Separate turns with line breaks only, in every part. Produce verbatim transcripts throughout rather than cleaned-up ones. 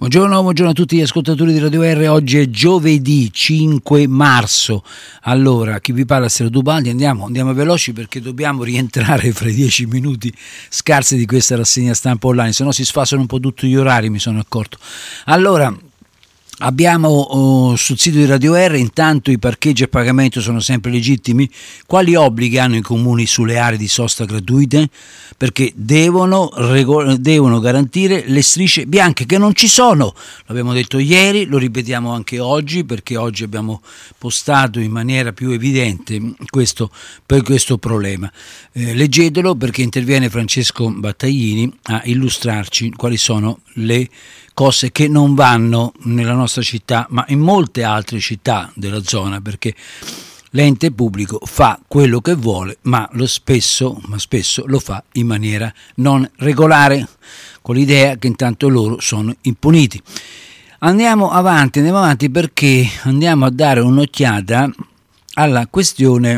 Buongiorno, buongiorno a tutti gli ascoltatori di Radio R. Oggi è giovedì cinque marzo. Allora, chi vi parla è Stella Dubaldi. Andiamo, andiamo veloci perché dobbiamo rientrare fra i dieci minuti scarsi di questa rassegna stampa online, se no si sfasano un po' tutti gli orari, mi sono accorto. Allora, abbiamo oh, sul sito di Radio R, intanto i parcheggi a pagamento sono sempre legittimi. Quali obblighi hanno i comuni sulle aree di sosta gratuite? Perché devono, regol- devono garantire le strisce bianche che non ci sono. L'abbiamo detto ieri, lo ripetiamo anche oggi perché oggi abbiamo postato in maniera più evidente questo, per questo problema. Eh, leggetelo perché interviene Francesco Battaglini a illustrarci quali sono le cose che non vanno nella nostra città, ma in molte altre città della zona, perché l'ente pubblico fa quello che vuole, ma lo spesso, ma spesso lo fa in maniera non regolare, con l'idea che intanto loro sono impuniti. Andiamo avanti, andiamo avanti perché andiamo a dare un'occhiata alla questione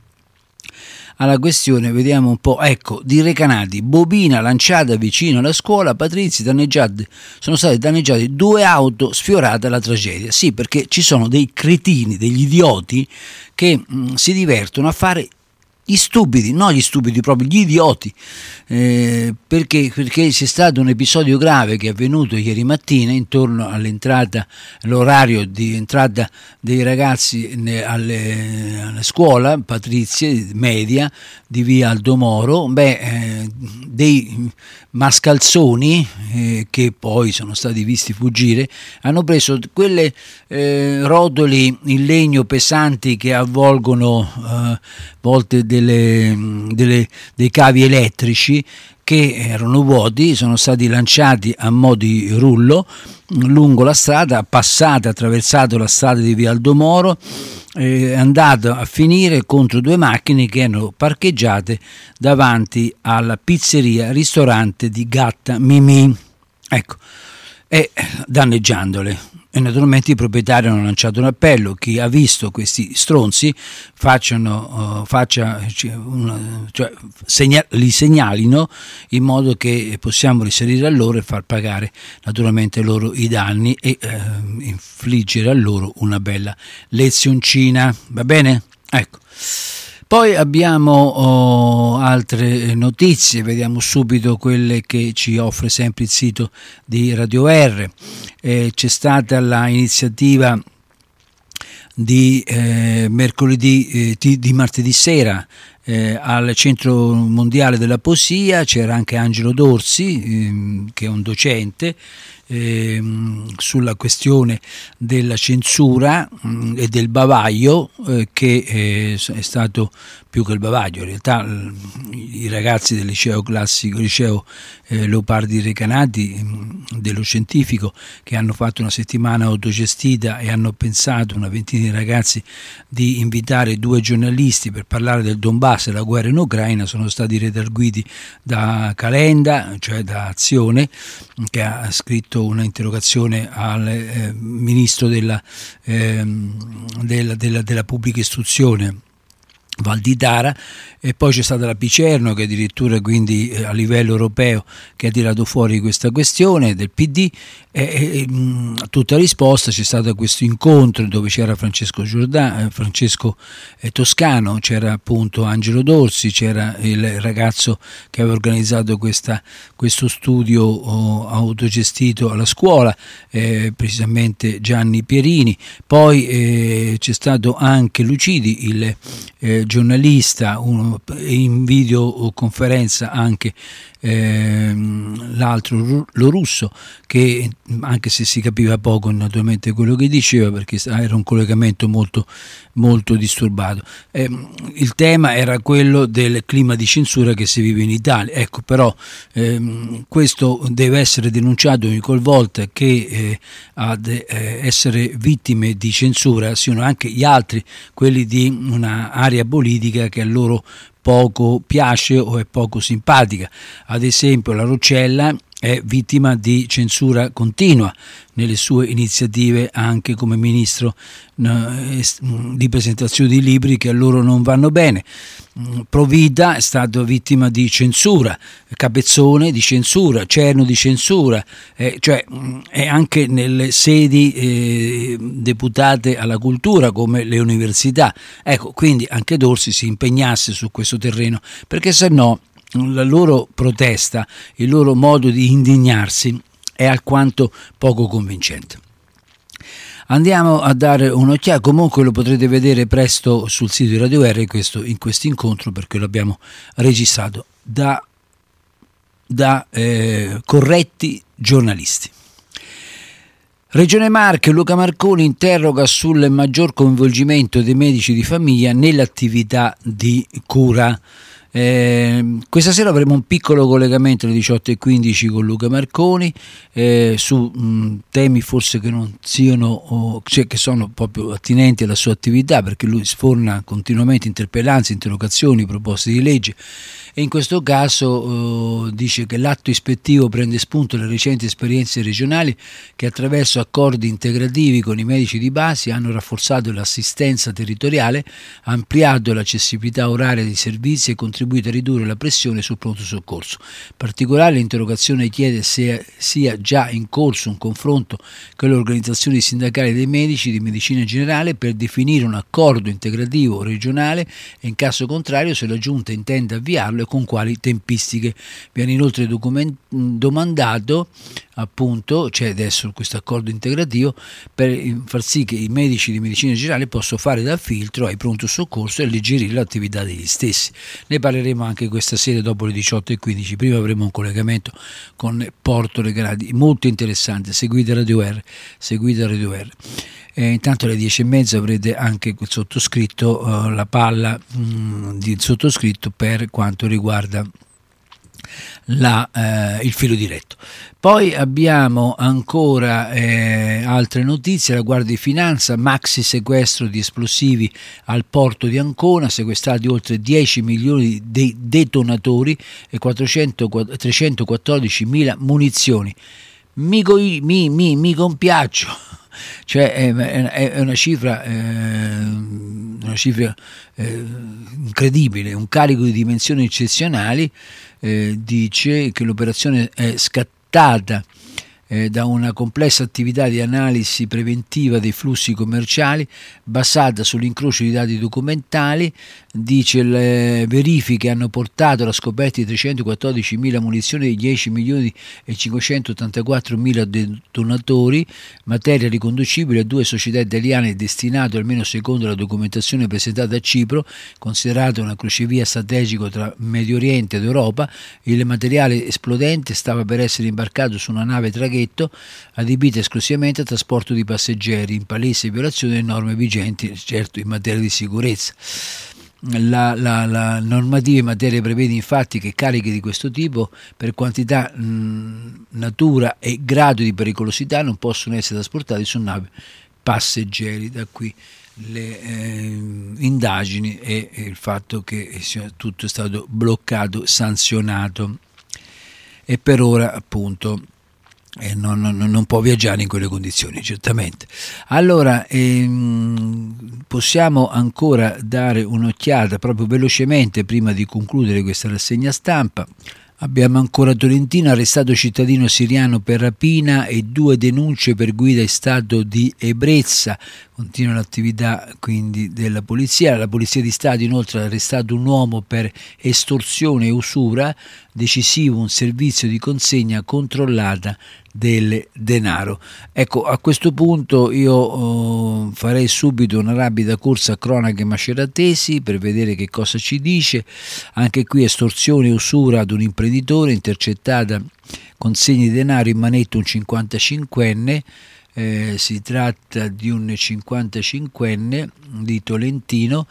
alla questione, vediamo un po', ecco, di Recanati, bobina lanciata vicino alla scuola, Patrizia, danneggiate, sono state danneggiate due auto, sfiorata la tragedia. Sì, perché ci sono dei cretini, degli idioti che mh, si divertono a fare gli stupidi, no gli stupidi, proprio gli idioti, eh, perché, perché c'è stato un episodio grave che è avvenuto ieri mattina intorno all'entrata, all'orario di entrata dei ragazzi alle, alla scuola Patrizia media di via Aldomoro. Beh, eh, dei mascalzoni eh, che poi sono stati visti fuggire hanno preso quelle eh, rotoli in legno pesanti che avvolgono eh, volte delle, delle, dei cavi elettrici che erano vuoti, sono stati lanciati a mo' di rullo lungo la strada, passate, attraversato la strada di via Aldomoro, è andato a finire contro due macchine che erano parcheggiate davanti alla pizzeria ristorante di Gatta Mimì, ecco, e danneggiandole. E naturalmente i proprietari hanno lanciato un appello: chi ha visto questi stronzi facciano, uh, faccia, una, cioè, segna, li segnalino in modo che possiamo risalire a loro e far pagare naturalmente loro i danni e uh, infliggere a loro una bella lezioncina, va bene? Ecco. Poi abbiamo oh, altre notizie, vediamo subito quelle che ci offre sempre il sito di Radio R. Eh, c'è stata l'iniziativa di eh, mercoledì eh, di, di martedì sera eh, al Centro Mondiale della Poesia. C'era anche Angelo Dorsi, eh, che è un docente, eh, sulla questione della censura mh, e del bavaglio, eh, che eh, è stato più che il bavaglio, in realtà i ragazzi del liceo classico, liceo eh, Leopardi Recanati, mh, dello scientifico, che hanno fatto una settimana autogestita e hanno pensato, una ventina di ragazzi, di invitare due giornalisti per parlare del Donbass e la guerra in Ucraina, sono stati redarguiti da Calenda, cioè da Azione, che ha scritto una interrogazione al eh, ministro della, eh, della, della, della pubblica istruzione Valditara, e poi c'è stata la Picerno che addirittura quindi eh, a livello europeo che ha tirato fuori questa questione del P D, e, e mh, a tutta risposta c'è stato questo incontro dove c'era Francesco Giordano, eh, Francesco eh, Toscano, c'era appunto Angelo Dorsi, c'era il ragazzo che aveva organizzato questa, questo studio oh, autogestito alla scuola, eh, precisamente Gianni Pierini. Poi eh, c'è stato anche Lucidi, il eh, giornalista, uno, in videoconferenza anche eh, l'altro, lo Russo, che anche se si capiva poco naturalmente quello che diceva perché era un collegamento molto molto disturbato. Eh, il tema era quello del clima di censura che si vive in Italia, ecco, però ehm, questo deve essere denunciato ogni qualvolta che eh, ad eh, essere vittime di censura siano anche gli altri, quelli di una area politica che a loro poco piace o è poco simpatica. Ad esempio la Roccella è vittima di censura continua nelle sue iniziative, anche come ministro di presentazione di libri che a loro non vanno bene. Provida è stato vittima di censura, Capezzone di censura, Cerno di censura, eh, cioè è anche nelle sedi eh, deputate alla cultura come le università. Ecco, quindi anche Dorsi si impegnasse su questo terreno, perché se no la loro protesta, il loro modo di indignarsi è alquanto poco convincente. Andiamo a dare un'occhiata, comunque lo potrete vedere presto sul sito di Radio R questo, in questo incontro, perché l'abbiamo registrato da, da eh, corretti giornalisti. Regione Marche, Luca Marconi interroga sul maggior coinvolgimento dei medici di famiglia nell'attività di cura. Eh, questa sera avremo un piccolo collegamento alle diciotto e quindici con Luca Marconi eh, su mh, temi forse che non siano o, cioè che sono proprio attinenti alla sua attività, perché lui sforna continuamente interpellanze, interrogazioni, proposte di legge, e in questo caso eh, dice che l'atto ispettivo prende spunto dalle recenti esperienze regionali che attraverso accordi integrativi con i medici di base hanno rafforzato l'assistenza territoriale, ampliato l'accessibilità oraria dei servizi e contribuito a ridurre la pressione sul pronto soccorso. In particolare l'interrogazione chiede se sia già in corso un confronto con le organizzazioni sindacali dei medici di medicina generale per definire un accordo integrativo regionale e in caso contrario se la Giunta intende avviarlo e con quali tempistiche. Viene inoltre document- domandato appunto, c'è adesso questo accordo integrativo per far sì che i medici di medicina generale possano fare da filtro ai pronto soccorso e alleggerire l'attività degli stessi. Ne parleremo anche questa sera dopo le diciotto e quindici. Prima avremo un collegamento con Porto Regalati molto interessante. Seguite Radio R, seguite Radio R. E intanto alle dieci e mezza avrete anche il sottoscritto, uh, la palla mh, di sottoscritto per quanto riguarda la, eh, il filo diretto. Poi abbiamo ancora eh, altre notizie. La Guardia di Finanza, maxi sequestro di esplosivi al porto di Ancona, sequestrati oltre dieci milioni di detonatori e trecentoquattordicimila munizioni. Mi, mi, mi, mi compiaccio. Cioè è, è una cifra, eh, una cifra eh, incredibile, un carico di dimensioni eccezionali. Eh, dice che l'operazione è scattata eh, da una complessa attività di analisi preventiva dei flussi commerciali basata sull'incrocio di dati documentali. Dice le verifiche hanno portato alla scoperta di trecentoquattordicimila munizioni di dieci milioni e cinquecentottantaquattromila detonatori, materia riconducibile a due società italiane destinate, almeno secondo la documentazione presentata a Cipro, considerata una crocevia strategico tra Medio Oriente ed Europa. Il materiale esplodente stava per essere imbarcato su una nave traghetto adibita esclusivamente al trasporto di passeggeri, in palese violazione delle norme vigenti, certo in materia di sicurezza. La, la, la normativa in materia prevede infatti che cariche di questo tipo per quantità, mh, natura e grado di pericolosità non possono essere trasportati su navi passeggeri. Da qui le eh, indagini e, e il fatto che sia tutto è stato bloccato, sanzionato, e per ora appunto E non, non, non può viaggiare in quelle condizioni, certamente. Allora ehm, possiamo ancora dare un'occhiata proprio velocemente prima di concludere questa rassegna stampa. Abbiamo ancora Tolentino, arrestato cittadino siriano per rapina e due denunce per guida in stato di ebbrezza. Continua l'attività quindi della polizia. La polizia di Stato inoltre ha arrestato un uomo per estorsione e usura, decisivo un servizio di consegna controllata del denaro. Ecco, a questo punto io oh, farei subito una rapida corsa a cronache maceratesi per vedere che cosa ci dice. Anche qui estorsione e usura ad un imprenditore, intercettata consegna di denaro in manetto un cinquantacinquenne. Eh, si tratta di un cinquantacinquenne di Tolentino,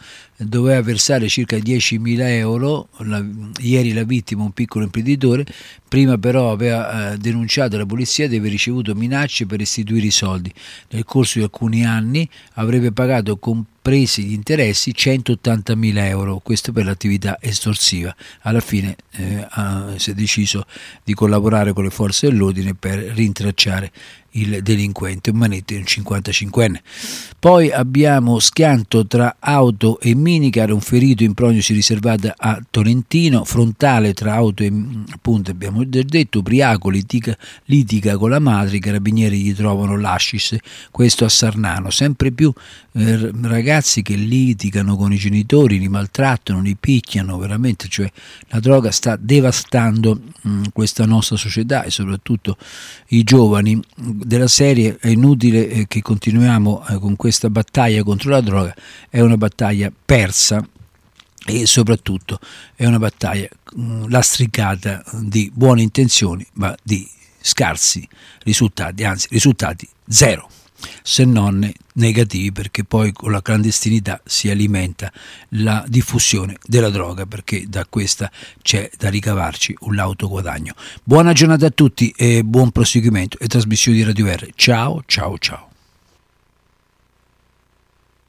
doveva versare circa diecimila euro, la, ieri la vittima un piccolo imprenditore, prima però aveva eh, denunciato la polizia di aver ricevuto minacce per restituire i soldi. Nel corso di alcuni anni avrebbe pagato compresi gli interessi centottantamila euro, questo per l'attività estorsiva. Alla fine eh, ha, si è deciso di collaborare con le forze dell'ordine per rintracciare il delinquente, un manetto di un cinquantacinquenne. Poi abbiamo schianto tra auto e minicar, un ferito in prognosi riservata a Tolentino, frontale tra auto e, appunto abbiamo detto, ubriaco, litiga, litiga con la madre, i carabinieri gli trovano l'hashish, questo a Sarnano. Sempre più eh, ragazzi che litigano con i genitori, li maltrattano, li picchiano, veramente, cioè la droga sta devastando mh, questa nostra società e soprattutto i giovani. Della serie è inutile eh, che continuiamo eh, con questa battaglia contro la droga, è una battaglia persa e soprattutto è una battaglia mh, lastricata di buone intenzioni ma di scarsi risultati, anzi risultati zero, se non negativi, perché poi con la clandestinità si alimenta la diffusione della droga, perché da questa c'è da ricavarci un lauto guadagno. Buona giornata a tutti e buon proseguimento e trasmissione di Radio R. Ciao ciao ciao.